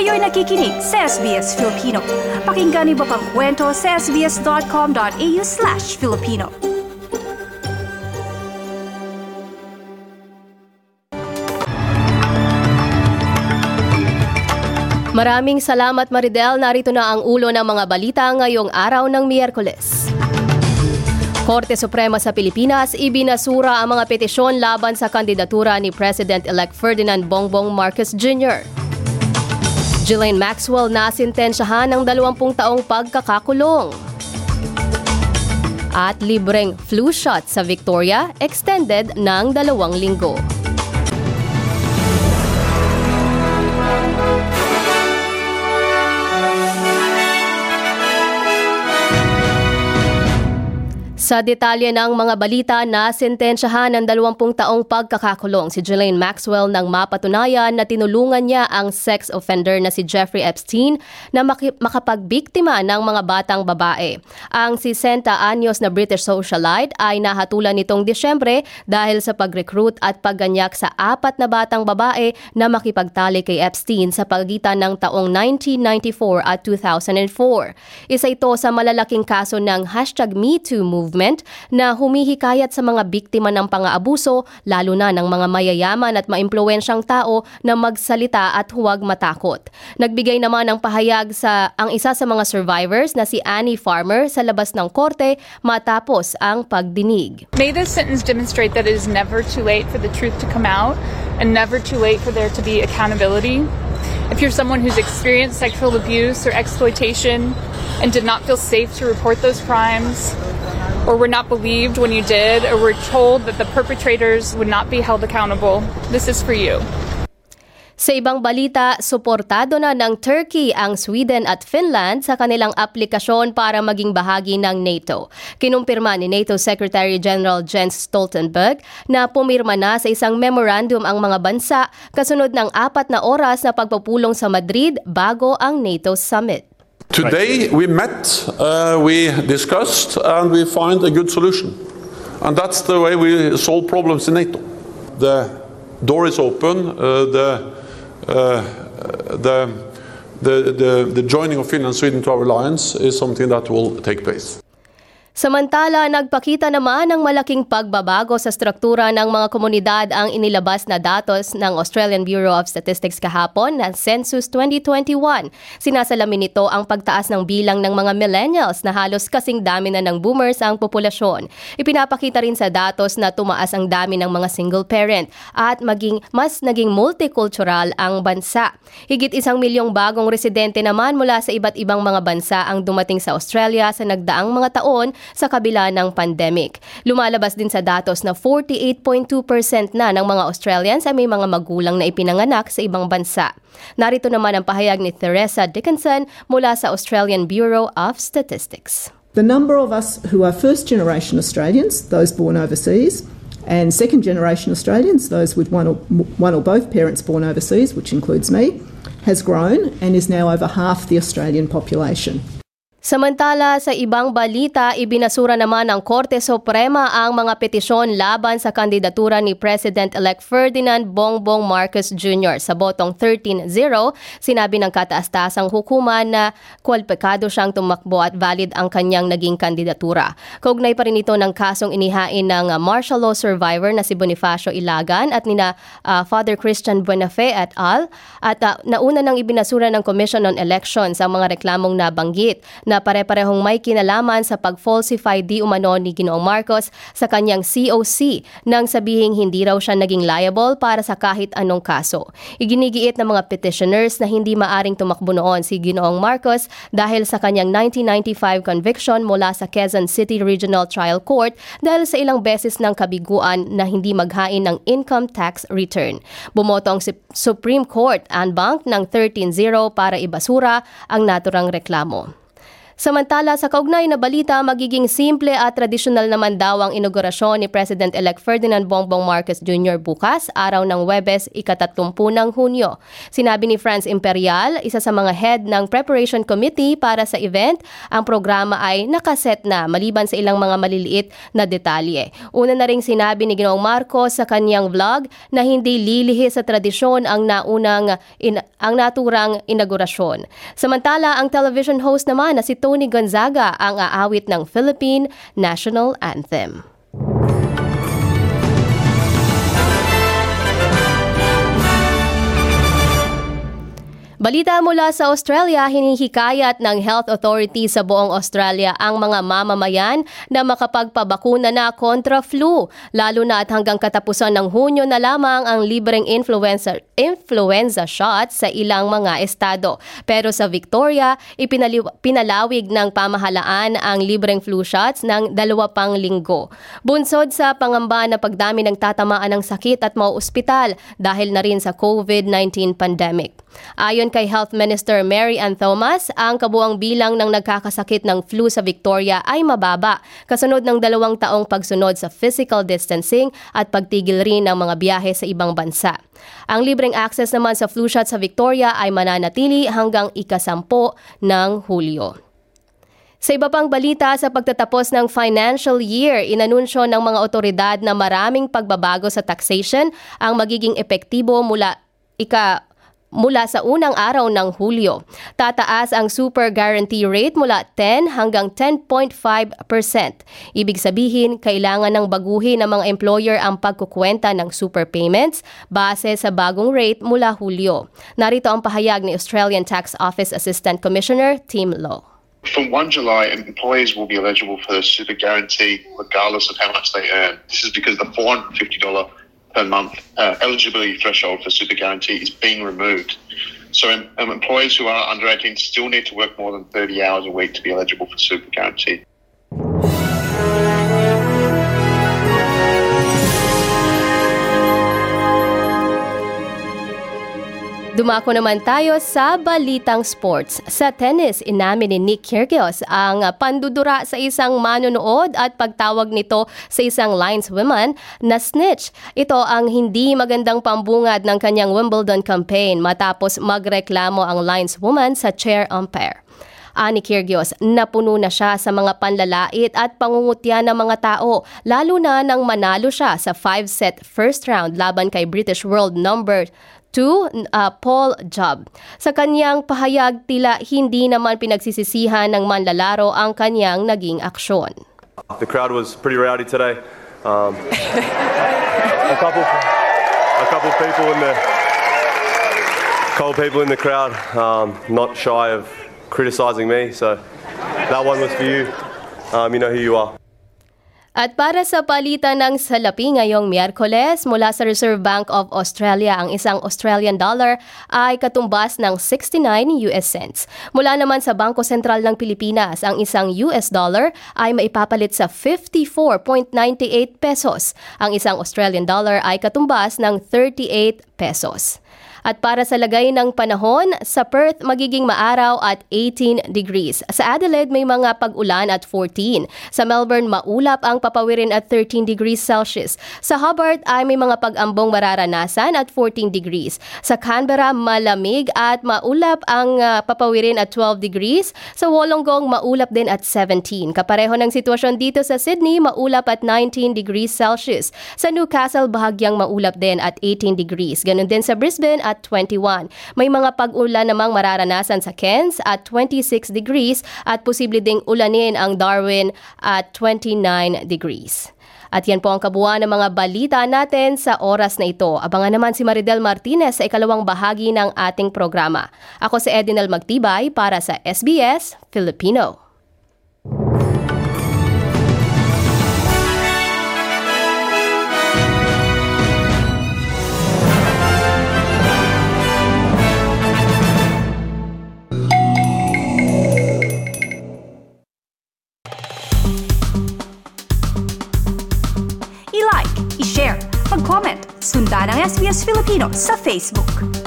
Kayo'y nakikinig sa SBS Filipino. Pakinggan niyo pa ang kwento sa sbs.com.au/Filipino. Maraming salamat, Maridel. Narito na ang ulo ng mga balita ngayong araw ng Miyerkules. Korte Suprema sa Pilipinas ibinasura ang mga petisyon laban sa kandidatura ni President-elect Ferdinand Bongbong Marcos Jr. Ghislaine Maxwell nasintensyahan ng 20 taong pagkakakulong. At libreng flu shot sa Victoria, extended ng 2 linggo. Sa detalye ng mga balita, nasentensyahan ng 20 taong pagkakakulong si Ghislaine Maxwell nang mapatunayan na tinulungan niya ang sex offender na si Jeffrey Epstein na makapagbiktima ng mga batang babae. Ang 60 anyos na British socialite ay nahatulan nitong Disyembre dahil sa pag-recruit at pagganyak sa 4 na batang babae na makipagtali kay Epstein sa pagitan ng taong 1994 at 2004. Isa ito sa malalaking kaso ng #MeToo movement na humihikayat sa mga biktima ng pang-aabuso, lalo na ng mga mayayaman at maimpluwensyang tao na magsalita at huwag matakot. Nagbigay naman ng pahayag ang isa sa mga survivors na si Annie Farmer sa labas ng korte matapos ang pagdinig. May this sentence demonstrate that it is never too late for the truth to come out and never too late for there to be accountability. If you're someone who's experienced sexual abuse or exploitation and did not feel safe to report those crimes, or were not believed when you did, or were told that the perpetrators would not be held accountable, this is for you. Sa ibang balita, suportado na ng Turkey ang Sweden at Finland sa kanilang aplikasyon para maging bahagi ng NATO. Kinumpirma ni NATO Secretary General Jens Stoltenberg na pumirma na sa isang memorandum ang mga bansa kasunod ng 4 na oras na pagpupulong sa Madrid bago ang NATO summit. Today we met, we discussed, and we find a good solution. And that's the way we solve problems in NATO. The door is open. The joining of Finland and Sweden to our alliance is something that will take place. Samantala, nagpakita naman ng malaking pagbabago sa struktura ng mga komunidad ang inilabas na datos ng Australian Bureau of Statistics kahapon na Census 2021. Sinasalamin nito ang pagtaas ng bilang ng mga millennials na halos kasing dami na ng boomers ang populasyon. Ipinapakita rin sa datos na tumaas ang dami ng mga single parent at mas naging multicultural ang bansa. Higit 1 milyong bagong residente naman mula sa iba't ibang mga bansa ang dumating sa Australia sa nagdaang mga taon sa kabila ng pandemic. Lumalabas din sa datos na 48.2% na ng mga Australians ay may mga magulang na ipinanganak sa ibang bansa. Narito naman ang pahayag ni Theresa Dickinson mula sa Australian Bureau of Statistics. The number of us who are first-generation Australians, those born overseas, and second-generation Australians, those with one or both parents born overseas, which includes me, has grown and is now over half the Australian population. Samantala, sa ibang balita, ibinasura naman ng Korte Suprema ang mga petisyon laban sa kandidatura ni President-elect Ferdinand Bongbong Marcos Jr. Sa botong 13-0, sinabi ng kataas-taasang hukuman na kwalipikado siyang tumakbo at valid ang kanyang naging kandidatura. Kaugnay pa rin ito ng kasong inihain ng martial law survivor na si Bonifacio Ilagan at nina Father Christian Buenafe et al. At nauna nang ibinasura ng Commission on Elections ang mga reklamong nabanggit na pare-parehong may kinalaman sa pag-falsify di umano ni Ginoong Marcos sa kanyang COC nang sabihing hindi raw siya naging liable para sa kahit anong kaso. Iginigiit ng mga petitioners na hindi maaring tumakbo noon si Ginoong Marcos dahil sa kanyang 1995 conviction mula sa Quezon City Regional Trial Court dahil sa ilang beses ng kabiguan na hindi maghain ng income tax return. Bumoto ang Supreme Court en banc ng 13-0 para ibasura ang naturang reklamo. Samantala, sa kaugnay na balita, magiging simple at tradisyonal naman daw ang inaugurasyon ni President-elect Ferdinand Bongbong Marcos Jr. bukas, araw ng Huwebes, ika-30 ng Hunyo. Sinabi ni Franz Imperial, isa sa mga head ng Preparation Committee para sa event, ang programa ay nakaset na maliban sa ilang mga maliliit na detalye. Una na ring sinabi ni Ginoong Marcos sa kanyang vlog na hindi lilihis sa tradisyon ang naturang inaugurasyon. Samantala, ang television host naman na si Tony Gonzaga ang aawit ng Philippine National Anthem. Balita mula sa Australia, hinihikayat ng health authority sa buong Australia ang mga mamamayan na makapagpabakuna na kontra flu. Lalo na at hanggang katapusan ng Hunyo na lamang ang libreng influenza shots sa ilang mga estado. Pero sa Victoria, pinalawig ng pamahalaan ang libreng flu shots ng 2 pang linggo. Bunsod sa pangamba na pagdami ng tatamaan ng sakit at mauospital dahil na rin sa COVID-19 pandemic. Ayon kay Health Minister Mary Ann Thomas, ang kabuang bilang ng nagkakasakit ng flu sa Victoria ay mababa, kasunod ng 2 taong pagsunod sa physical distancing at pagtigil rin ng mga biyahe sa ibang bansa. Ang libreng access naman sa flu shot sa Victoria ay mananatili hanggang ika-10 ng Hulyo. Sa iba pang balita, sa pagtatapos ng financial year, inanunsyo ng mga otoridad na maraming pagbabago sa taxation ang magiging epektibo mula sa unang araw ng Hulyo. Tataas ang super guarantee rate mula 10 hanggang 10.5%. Ibig sabihin, kailangan ng baguhin ng mga employer ang pagkukwenta ng super payments base sa bagong rate mula Hulyo. Narito ang pahayag ni Australian Tax Office Assistant Commissioner Tim Lowe. From 1 July, employees will be eligible for the super guarantee regardless of how much they earn. This is because the $450 per month eligibility threshold for super guarantee is being removed. So employees who are under 18 still need to work more than 30 hours a week to be eligible for super guarantee. Dumako naman tayo sa balitang sports. Sa tennis, inamin ni Nick Kyrgios ang pandudura sa isang manonood at pagtawag nito sa isang lineswoman na snitch. Ito ang hindi magandang pambungad ng kanyang Wimbledon campaign matapos magreklamo ang lineswoman sa chair umpire. Ani Kyrgios, napuno na siya sa mga panlalait at pangungutya ng mga tao, lalo na nang manalo siya sa 5-set first round laban kay British World number 2, Paul Job. Sa kanyang pahayag, tila hindi naman pinagsisisihan ng manlalaro ang kanyang naging aksyon. The crowd was pretty rowdy today. A couple people in the crowd, not shy of criticizing me. So that one was for you. You know who you are. At para sa palitan ng salapi ngayong Miyerkules, mula sa Reserve Bank of Australia, ang isang Australian dollar ay katumbas ng 69 US cents. Mula naman sa Bangko Sentral ng Pilipinas, ang isang US dollar ay maipapalit sa 54.98 pesos. Ang isang Australian dollar ay katumbas ng 38 pesos. At para sa lagay ng panahon, sa Perth magiging maaraw at 18 degrees. Sa Adelaide may mga pag-ulan at 14. Sa Melbourne maulap ang papawirin at 13 degrees Celsius. Sa Hobart ay may mga pag-ambong mararanasan at 14 degrees. Sa Canberra malamig at maulap ang papawirin at 12 degrees. Sa Wollongong maulap din at 17. Kapareho ng sitwasyon dito sa Sydney, maulap at 19 degrees Celsius. Sa Newcastle bahagyang maulap din at 18 degrees. Ganun din sa Brisbane at 21. May mga pag-ulan namang mararanasan sa Cairns at 26 degrees at posible ding ulanin ang Darwin at 29 degrees. At yan po ang kabuuan ng mga balita natin sa oras na ito. Abangan naman si Maridel Martinez sa ikalawang bahagi ng ating programa. Ako si Edinel Magtibay para sa SBS Filipino. I-like, i-share, mag-comment, sundan ang SBS Filipino sa Facebook.